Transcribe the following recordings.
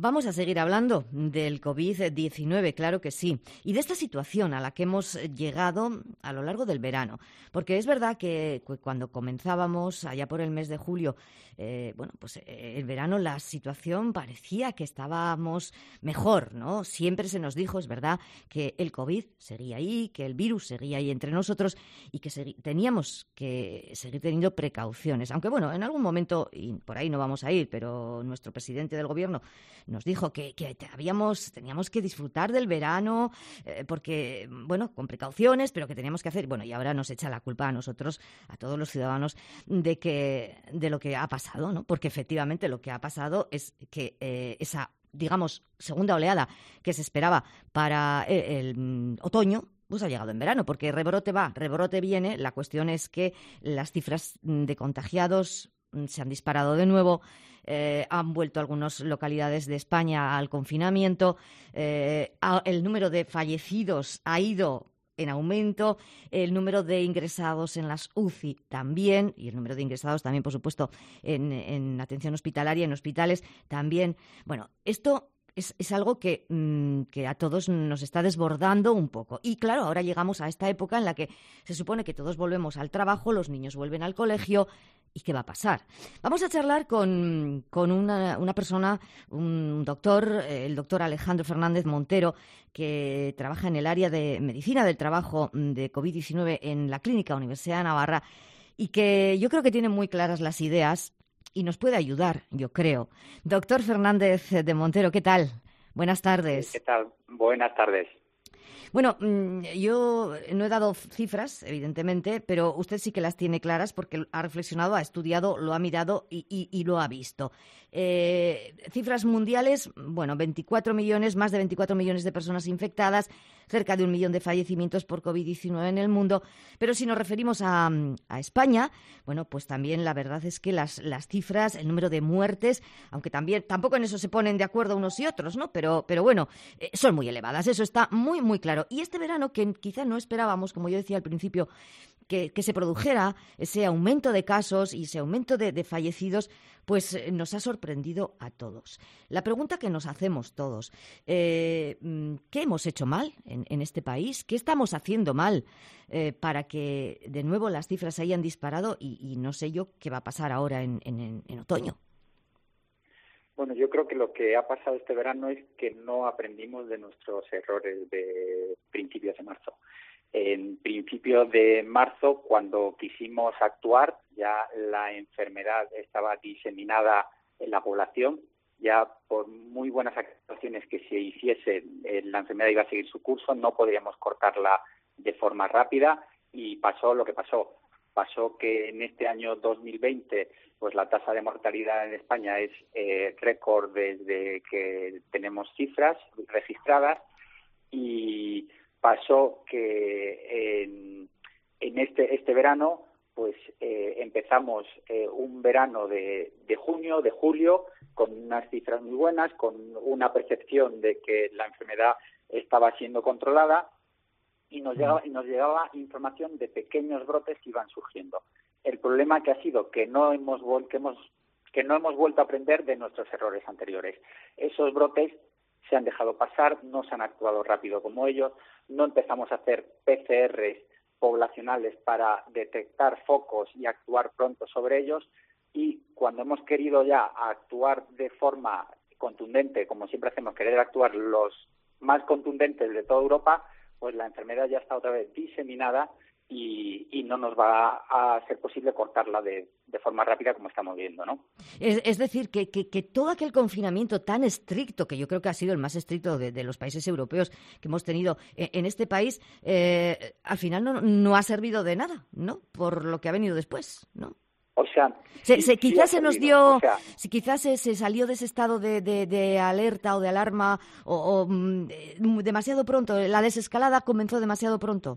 Vamos a seguir hablando del COVID-19, claro que sí, y de esta situación a la que hemos llegado a lo largo del verano, porque es verdad que cuando comenzábamos allá por el mes de julio, el verano, la situación parecía que estábamos mejor, ¿no? Siempre se nos dijo, es verdad, que el COVID seguía ahí, que el virus seguía ahí entre nosotros y que teníamos que seguir teniendo precauciones, aunque bueno, en algún momento, y por ahí no vamos a ir, pero nuestro presidente del gobierno nos dijo que teníamos que disfrutar del verano, porque, bueno, con precauciones, pero que teníamos que hacer. Bueno, y ahora nos echa la culpa a nosotros, a todos los ciudadanos, de lo que ha pasado, ¿no? Porque efectivamente lo que ha pasado es que esa, digamos, segunda oleada que se esperaba para el otoño, pues ha llegado en verano, porque rebrote va, rebrote viene. La cuestión es que las cifras de contagiados se han disparado de nuevo. Han vuelto algunas localidades de España al confinamiento, el número de fallecidos ha ido en aumento, el número de ingresados en las UCI también, y el número de ingresados también, por supuesto, en atención hospitalaria, en hospitales también. Bueno, esto es algo que a todos nos está desbordando un poco. Y claro, ahora llegamos a esta época en la que se supone que todos volvemos al trabajo, los niños vuelven al colegio. ¿Y qué va a pasar? Vamos a charlar con una persona, un doctor, el doctor Alejandro Fernández Montero, que trabaja en el área de medicina del trabajo de COVID-19 en la Clínica Universidad de Navarra y que yo creo que tiene muy claras las ideas y nos puede ayudar, yo creo. Doctor Fernández de Montero, ¿qué tal? Buenas tardes. ¿Qué tal? Buenas tardes. Bueno, yo no he dado cifras, evidentemente, pero usted sí que las tiene claras porque ha reflexionado, ha estudiado, lo ha mirado y lo ha visto. Cifras mundiales, bueno, 24 millones, más de 24 millones de personas infectadas, cerca de 1 millón de fallecimientos por COVID-19 en el mundo. Pero si nos referimos a España, bueno, pues también la verdad es que las cifras, el número de muertes, aunque tampoco en eso se ponen de acuerdo unos y otros, ¿no? Pero bueno, son muy elevadas, eso está muy, muy claro. Y este verano, que quizá no esperábamos, como yo decía al principio, que se produjera ese aumento de casos y ese aumento de fallecidos, pues nos ha sorprendido a todos. La pregunta que nos hacemos todos, ¿qué hemos hecho mal en este país? ¿Qué estamos haciendo mal para que de nuevo las cifras se hayan disparado y no sé yo qué va a pasar ahora en otoño? Bueno, yo creo que lo que ha pasado este verano es que no aprendimos de nuestros errores de principios de marzo. En principios de marzo, cuando quisimos actuar, ya la enfermedad estaba diseminada en la población. Ya por muy buenas actuaciones que se hiciesen, la enfermedad iba a seguir su curso, no podríamos cortarla de forma rápida y pasó lo que pasó. Pasó que en este año 2020 pues la tasa de mortalidad en España es récord desde que tenemos cifras registradas y pasó que en este verano pues empezamos un verano de junio, de julio, con unas cifras muy buenas, con una percepción de que la enfermedad estaba siendo controlada y nos llegaba información de pequeños brotes que iban surgiendo. El problema que ha sido que no hemos vuelto a aprender de nuestros errores anteriores. Esos brotes se han dejado pasar, no se han actuado rápido como ellos, no empezamos a hacer PCRs poblacionales para detectar focos y actuar pronto sobre ellos, y cuando hemos querido ya actuar de forma contundente, como siempre hacemos, querer actuar los más contundentes de toda Europa, pues la enfermedad ya está otra vez diseminada y no nos va a ser posible cortarla de forma rápida como estamos viendo, ¿no? Es decir, que todo aquel confinamiento tan estricto, que yo creo que ha sido el más estricto de los países europeos que hemos tenido en este país, al final no ha servido de nada, ¿no? Por lo que ha venido después, ¿no? O sea, quizás se nos dio, si quizás se salió de ese estado de alerta o de alarma o demasiado pronto, la desescalada comenzó demasiado pronto.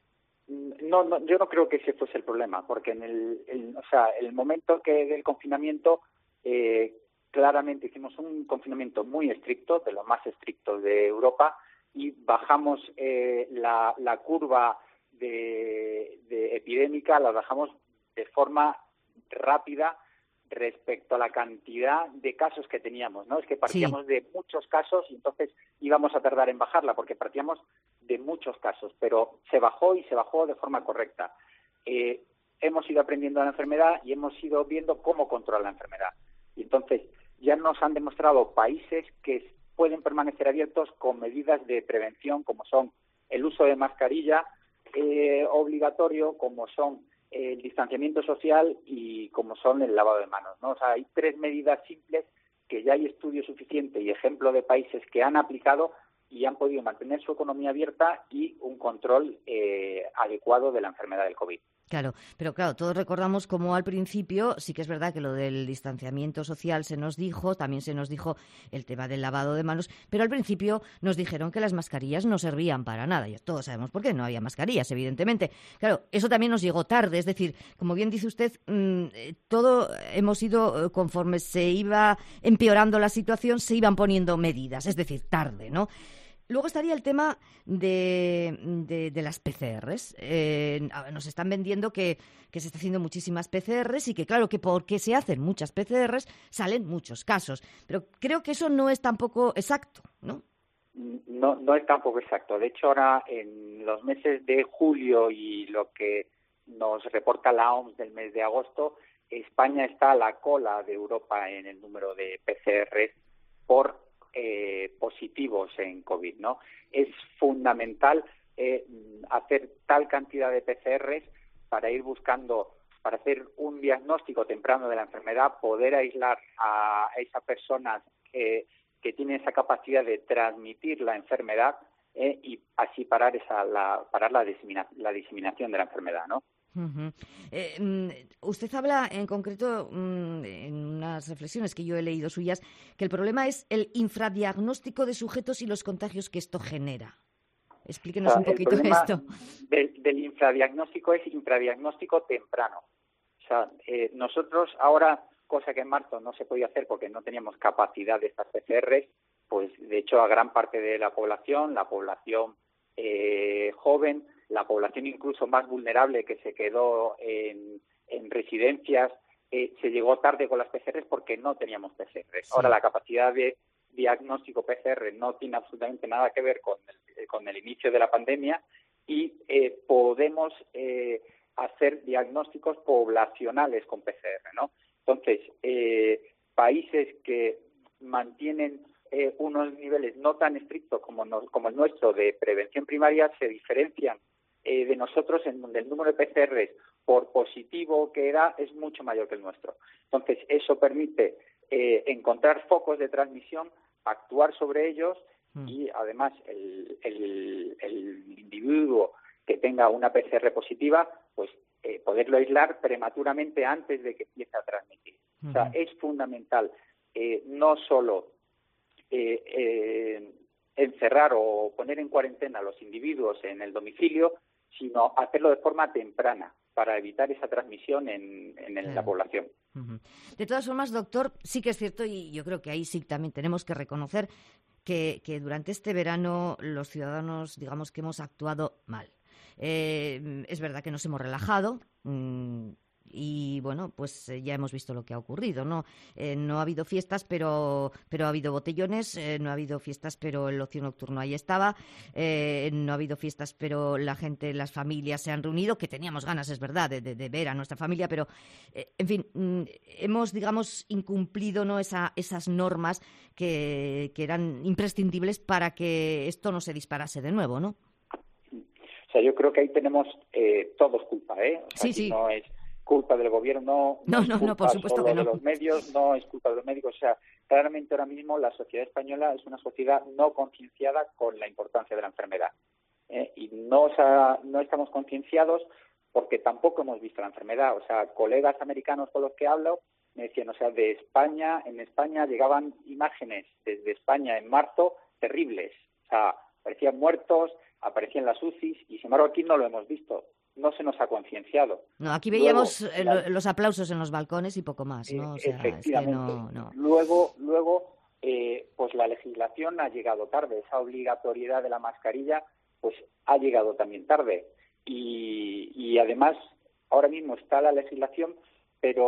No, yo no creo que ese fuese el problema, porque en el momento del confinamiento, claramente hicimos un confinamiento muy estricto, de los más estrictos de Europa, y bajamos la curva de epidémica, la bajamos de forma rápida respecto a la cantidad de casos que teníamos, ¿no? Es que partíamos Sí. de muchos casos y entonces íbamos a tardar en bajarla porque partíamos de muchos casos, pero se bajó y se bajó de forma correcta. Hemos ido aprendiendo de la enfermedad y hemos ido viendo cómo controlar la enfermedad. Y entonces ya nos han demostrado países que pueden permanecer abiertos con medidas de prevención como son el uso de mascarilla obligatorio, como son el distanciamiento social y como son el lavado de manos, ¿no? O sea, hay 3 medidas simples que ya hay estudio suficiente y ejemplo de países que han aplicado y han podido mantener su economía abierta y un control adecuado de la enfermedad del COVID. Claro, pero claro, todos recordamos cómo al principio sí que es verdad que lo del distanciamiento social se nos dijo, también se nos dijo el tema del lavado de manos, pero al principio nos dijeron que las mascarillas no servían para nada. Y todos sabemos por qué, no había mascarillas, evidentemente. Claro, eso también nos llegó tarde, es decir, como bien dice usted, todo hemos ido, conforme se iba empeorando la situación, se iban poniendo medidas, es decir, tarde, ¿no? Luego estaría el tema de las PCRs. Nos están vendiendo que se está haciendo muchísimas PCRs y que, claro, que porque se hacen muchas PCRs salen muchos casos. Pero creo que eso no es tampoco exacto, ¿no? No es tampoco exacto. De hecho, ahora en los meses de julio y lo que nos reporta la OMS del mes de agosto, España está a la cola de Europa en el número de PCRs por positivos en COVID, ¿no? Es fundamental hacer tal cantidad de PCRs para ir buscando, para hacer un diagnóstico temprano de la enfermedad, poder aislar a esas personas que tienen esa capacidad de transmitir la enfermedad y así parar la diseminación de la enfermedad, ¿no? Uh-huh. Usted habla en concreto en unas reflexiones que yo he leído suyas que el problema es el infradiagnóstico de sujetos y los contagios que esto genera. Explíquenos un poquito esto. El problema del infradiagnóstico es infradiagnóstico temprano. O sea, nosotros ahora, cosa que en marzo no se podía hacer porque no teníamos capacidad de estas PCRs, pues de hecho a gran parte de la población joven, la población incluso más vulnerable que se quedó en residencias, se llegó tarde con las PCRs porque no teníamos PCRs. Sí. Ahora la capacidad de diagnóstico PCR no tiene absolutamente nada que ver con el inicio de la pandemia y podemos hacer diagnósticos poblacionales con PCR, ¿no? Entonces, países que mantienen unos niveles no tan estrictos como el nuestro de prevención primaria se diferencian de nosotros, en donde el número de PCRs por positivo que da es mucho mayor que el nuestro. Entonces, eso permite encontrar focos de transmisión, actuar sobre ellos y, además, el individuo que tenga una PCR positiva, pues poderlo aislar prematuramente antes de que empiece a transmitir. O sea, es fundamental no solo encerrar o poner en cuarentena a los individuos en el domicilio, sino hacerlo de forma temprana para evitar esa transmisión en la población. Uh-huh. De todas formas, doctor, sí que es cierto, y yo creo que ahí sí también tenemos que reconocer que durante este verano los ciudadanos, digamos que hemos actuado mal. Es verdad que nos hemos relajado. Y bueno, pues ya hemos visto lo que ha ocurrido, ¿no? No ha habido fiestas, pero ha habido botellones, no ha habido fiestas, pero el ocio nocturno ahí estaba, no ha habido fiestas, pero la gente, las familias se han reunido, que teníamos ganas, es verdad, de ver a nuestra familia, pero en fin, hemos, digamos, incumplido, ¿no? esas normas que eran imprescindibles para que esto no se disparase de nuevo, ¿no? O sea, yo creo que ahí tenemos todos culpa, ¿eh? O sea, sí. No es culpa del gobierno, no es culpa por supuesto solo que no. de los medios, no es culpa de los médicos. O sea, claramente ahora mismo la sociedad española es una sociedad no concienciada con la importancia de la enfermedad. Y no estamos concienciados porque tampoco hemos visto la enfermedad. O sea, colegas americanos con los que hablo me decían, o sea, en España llegaban imágenes desde España en marzo terribles. O sea, aparecían muertos, aparecían las UCIs y, sin embargo, aquí no lo hemos visto. No se nos ha concienciado. No, aquí veíamos los aplausos en los balcones y poco más, ¿no? O sea, efectivamente. Es que no. Luego, pues la legislación ha llegado tarde. Esa obligatoriedad de la mascarilla, pues ha llegado también tarde. Y además, ahora mismo está la legislación, pero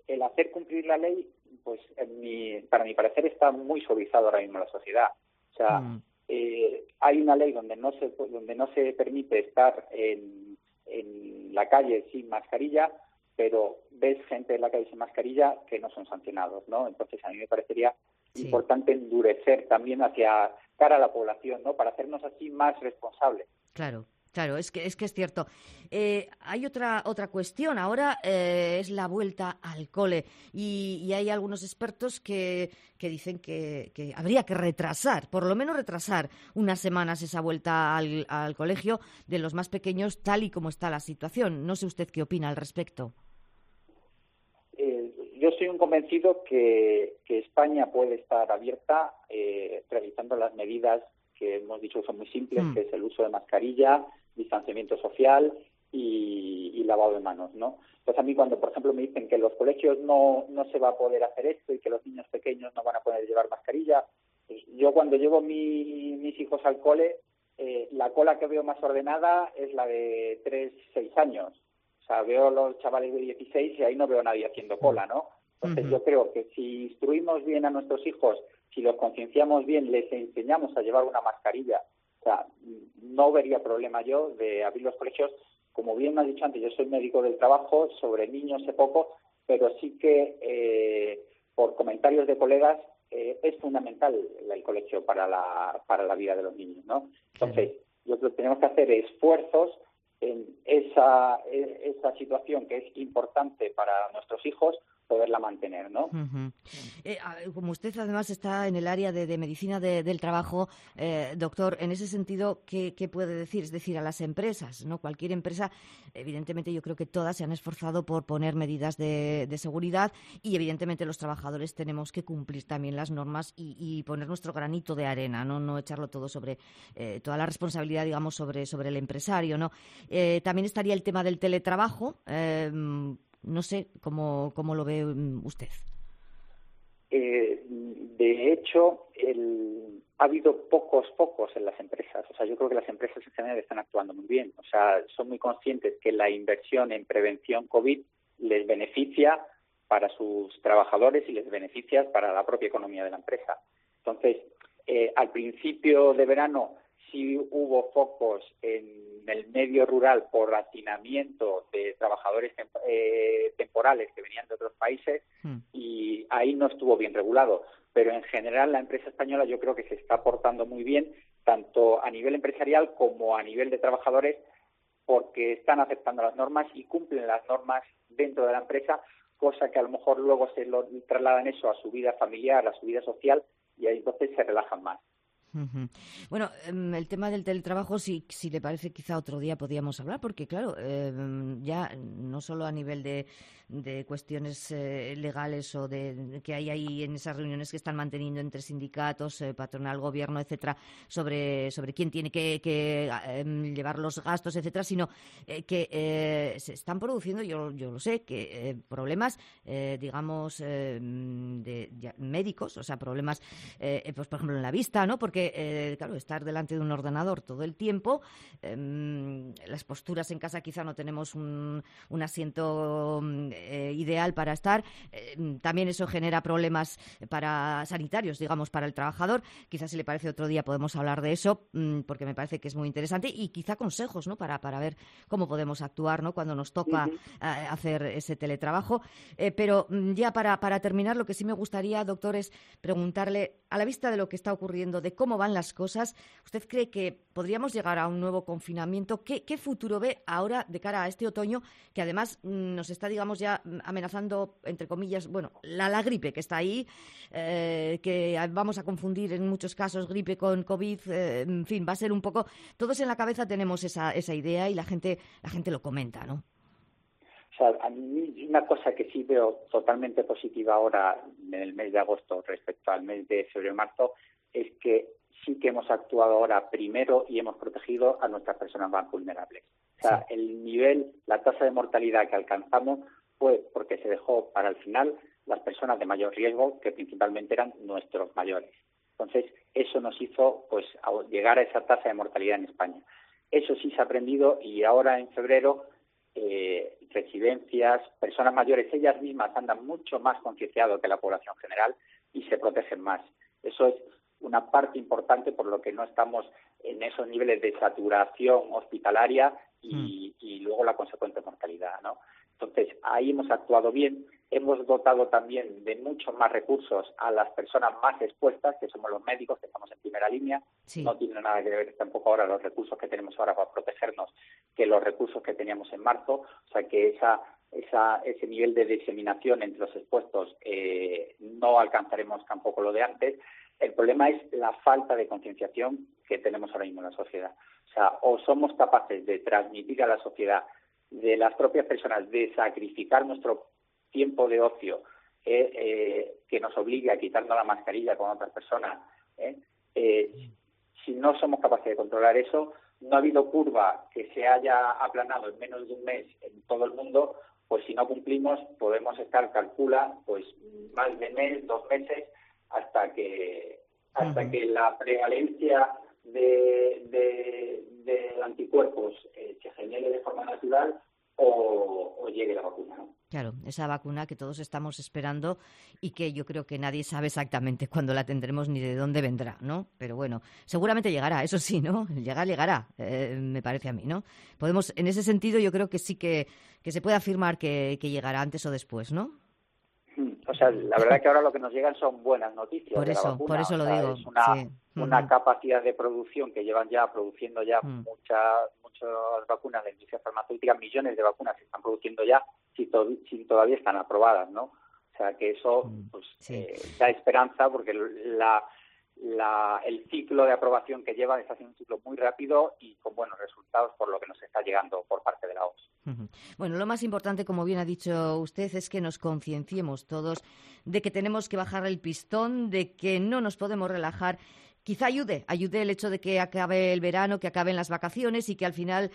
el hacer cumplir la ley, pues para mi parecer está muy suavizado ahora mismo en la sociedad. O sea, hay una ley donde no se permite estar en la calle sin mascarilla, pero ves gente en la calle sin mascarilla que no son sancionados, ¿no? Entonces a mí me parecería importante endurecer también hacia cara a la población, ¿no? Para hacernos así más responsables. Claro. Claro, es que es cierto. Hay otra cuestión. Ahora es la vuelta al cole y hay algunos expertos que dicen que habría que retrasar, por lo menos retrasar unas semanas esa vuelta al colegio de los más pequeños, tal y como está la situación. No sé usted qué opina al respecto. Yo soy un convencido que España puede estar abierta realizando las medidas que hemos dicho que son muy simples, que es el uso de mascarilla, distanciamiento social y lavado de manos, ¿no? Entonces a mí cuando, por ejemplo, me dicen que en los colegios no se va a poder hacer esto y que los niños pequeños no van a poder llevar mascarilla, pues yo cuando llevo mis hijos al cole, la cola que veo más ordenada es la de 3, 6 años. O sea, veo los chavales de 16 y ahí no veo a nadie haciendo cola, ¿no? Entonces yo creo que si instruimos bien a nuestros hijos, si los concienciamos bien, les enseñamos a llevar una mascarilla, o sea, no vería problema yo de abrir los colegios. Como bien me has dicho antes, yo soy médico del trabajo, sobre niños sé poco, pero sí que por comentarios de colegas es fundamental el colegio para la vida de los niños, ¿no? Entonces, yo creo que tenemos que hacer esfuerzos en esa situación que es importante para nuestros hijos, poderla mantener, ¿no? Como usted además está en el área de medicina del trabajo, doctor, en ese sentido, ¿qué puede decir? Es decir, a las empresas, ¿no? Cualquier empresa, evidentemente yo creo que todas se han esforzado por poner medidas de seguridad y evidentemente los trabajadores tenemos que cumplir también las normas y poner nuestro granito de arena, no echarlo todo sobre toda la responsabilidad, digamos, sobre el empresario, ¿no? También estaría el tema del teletrabajo. No sé cómo lo ve usted. De hecho, ha habido pocos focos en las empresas. O sea, yo creo que las empresas en general están actuando muy bien. O sea, son muy conscientes que la inversión en prevención COVID les beneficia para sus trabajadores y les beneficia para la propia economía de la empresa. Entonces, al principio de verano sí hubo focos en el medio rural por hacinamiento de trabajadores temporales que venían de otros países y ahí no estuvo bien regulado. Pero en general la empresa española yo creo que se está portando muy bien, tanto a nivel empresarial como a nivel de trabajadores, porque están aceptando las normas y cumplen las normas dentro de la empresa, cosa que a lo mejor luego se lo trasladan eso a su vida familiar, a su vida social, y ahí entonces se relajan más. Bueno, el tema del teletrabajo, si le parece, quizá otro día podíamos hablar, porque claro, ya no solo a nivel de cuestiones legales o de que hay ahí en esas reuniones que están manteniendo entre sindicatos, patronal, gobierno, etcétera, sobre quién tiene que llevar los gastos, etcétera, sino que se están produciendo, yo lo sé, que problemas, digamos, médicos, o sea, problemas, pues por ejemplo en la vista, ¿no? Porque claro, estar delante de un ordenador todo el tiempo, las posturas en casa quizá no tenemos un asiento ideal para estar, también eso genera problemas para sanitarios, digamos, para el trabajador. Quizás si le parece otro día podemos hablar de eso, porque me parece que es muy interesante y quizá consejos, ¿no? Para ver cómo podemos actuar, ¿no? Cuando nos toca hacer ese teletrabajo. Pero ya para terminar, lo que sí me gustaría, doctor, es preguntarle, a la vista de lo que está ocurriendo, de cómo van las cosas, ¿usted cree que podríamos llegar a un nuevo confinamiento? ¿Qué futuro ve ahora de cara a este otoño, que además nos está, digamos, ya amenazando, entre comillas, bueno, la gripe que está ahí, que vamos a confundir en muchos casos gripe con COVID, en fin, va a ser un poco... Todos en la cabeza tenemos esa idea y la gente lo comenta, ¿no? O sea, a mí una cosa que sí veo totalmente positiva ahora en el mes de agosto respecto al mes de febrero-marzo es que sí que hemos actuado ahora primero y hemos protegido a nuestras personas más vulnerables. O sea, el nivel, la tasa de mortalidad que alcanzamos fue porque se dejó para el final las personas de mayor riesgo, que principalmente eran nuestros mayores. Entonces, eso nos hizo pues llegar a esa tasa de mortalidad en España. Eso sí se ha aprendido y ahora en febrero residencias, personas mayores, ellas mismas andan mucho más concienciadas que la población general y se protegen más. Eso es una parte importante por lo que no estamos en esos niveles de saturación hospitalaria y luego la consecuente mortalidad, ¿no? Entonces, ahí hemos actuado bien, hemos dotado también de muchos más recursos a las personas más expuestas, que somos los médicos, que estamos en primera línea. Sí. No tiene nada que ver tampoco ahora los recursos que tenemos ahora para protegernos que los recursos que teníamos en marzo, o sea que ese nivel de diseminación entre los expuestos no alcanzaremos tampoco lo de antes. El problema es la falta de concienciación que tenemos ahora mismo en la sociedad. O sea, o somos capaces de transmitir a la sociedad, de las propias personas, de sacrificar nuestro tiempo de ocio, que nos obligue a quitarnos la mascarilla con otras personas. Si no somos capaces de controlar eso, no ha habido curva que se haya aplanado en menos de un mes en todo el mundo, pues si no cumplimos podemos estar, calcula, pues más de mes, 2 meses, hasta que la prevalencia de anticuerpos se genere de forma natural o llegue la vacuna, ¿no? Claro, esa vacuna que todos estamos esperando y que yo creo que nadie sabe exactamente cuándo la tendremos ni de dónde vendrá, ¿no? Pero bueno, seguramente llegará, eso sí, ¿no? Llegará, me parece a mí, ¿no? Podemos, en ese sentido, yo creo que sí que se puede afirmar que llegará antes o después, ¿no? O sea, la verdad que ahora lo que nos llegan son buenas noticias por de eso, la vacuna. Por eso lo digo. Es sí. una capacidad de producción que llevan ya produciendo ya muchas vacunas de la industria farmacéutica, millones de vacunas se están produciendo ya si todavía están aprobadas, ¿no? O sea, que eso pues da esperanza porque el ciclo de aprobación que llevan está siendo un ciclo muy rápido y con buenos resultados por lo que nos está llegando por parte de la OMS. Bueno, lo más importante, como bien ha dicho usted, es que nos concienciemos todos de que tenemos que bajar el pistón, de que no nos podemos relajar. Quizá ayude el hecho de que acabe el verano, que acaben las vacaciones y que al final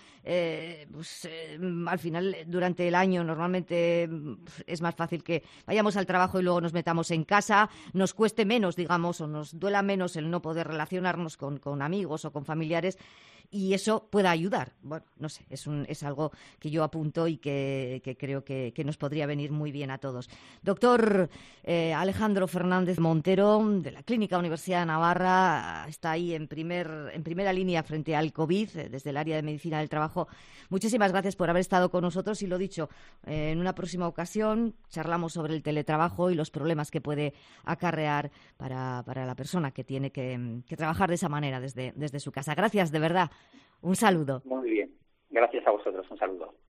durante el año normalmente es más fácil que vayamos al trabajo y luego nos metamos en casa, nos cueste menos, digamos, o nos duela menos el no poder relacionarnos con amigos o con familiares. Y eso pueda ayudar. Bueno, no sé, es algo que yo apunto y que creo que nos podría venir muy bien a todos. Doctor Alejandro Fernández Montero, de la Clínica Universidad de Navarra, está ahí en primera línea frente al COVID, desde el área de Medicina del Trabajo. Muchísimas gracias por haber estado con nosotros y lo dicho, en una próxima ocasión charlamos sobre el teletrabajo y los problemas que puede acarrear para la persona que tiene que trabajar de esa manera desde su casa. Gracias, de verdad. Un saludo. Muy bien. Gracias a vosotros. Un saludo.